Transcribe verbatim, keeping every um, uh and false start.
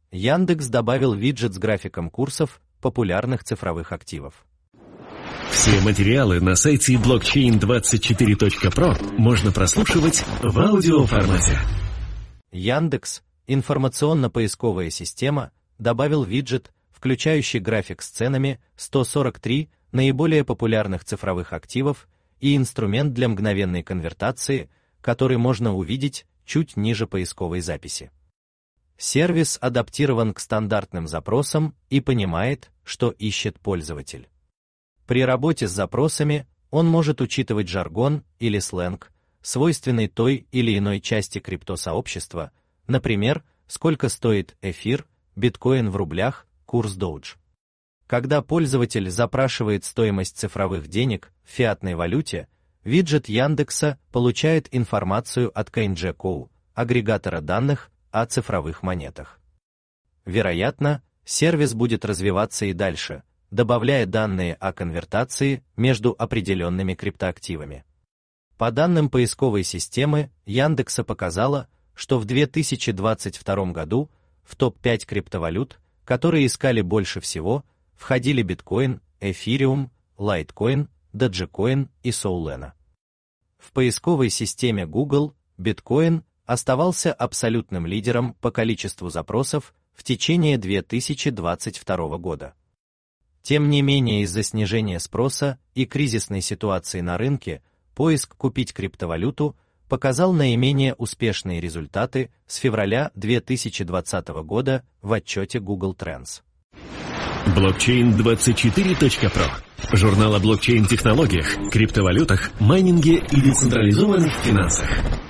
Яндекс добавил виджет с графиком курсов популярных цифровых активов. Все материалы на сайте блокчейн двадцать четыре точка про можно прослушивать в аудиоформате. Яндекс, информационно-поисковая система, добавил виджет, включающий график с ценами сто сорок три наиболее популярных цифровых активов и инструмент для мгновенной конвертации, который можно увидеть чуть ниже поисковой записи. Сервис адаптирован к стандартным запросам и понимает, что ищет пользователь. При работе с запросами он может учитывать жаргон или сленг, свойственный той или иной части криптосообщества, например, сколько стоит эфир, биткоин в рублях, курс Doge. Когда пользователь запрашивает стоимость цифровых денег в фиатной валюте, виджет Яндекса получает информацию от CoinGecko, агрегатора данных о цифровых монетах. Вероятно, сервис будет развиваться и дальше, добавляя данные о конвертации между определенными криптоактивами. По данным поисковой системы, Яндекса показала, что в две тысячи двадцать втором году в топ пять криптовалют, которые искали больше всего, входили биткоин, эфириум, лайткоин, доджикоин и Solana. В поисковой системе Google биткоин оставался абсолютным лидером по количеству запросов в течение две тысячи двадцать второго года. Тем не менее, из-за снижения спроса и кризисной ситуации на рынке, поиск «Купить криптовалюту» показал наименее успешные результаты с февраля две тысячи двадцатого года в отчете Google Trends. блокчейн двадцать четыре точка про. Журнал о блокчейн-технологиях, криптовалютах, майнинге и децентрализованных финансах.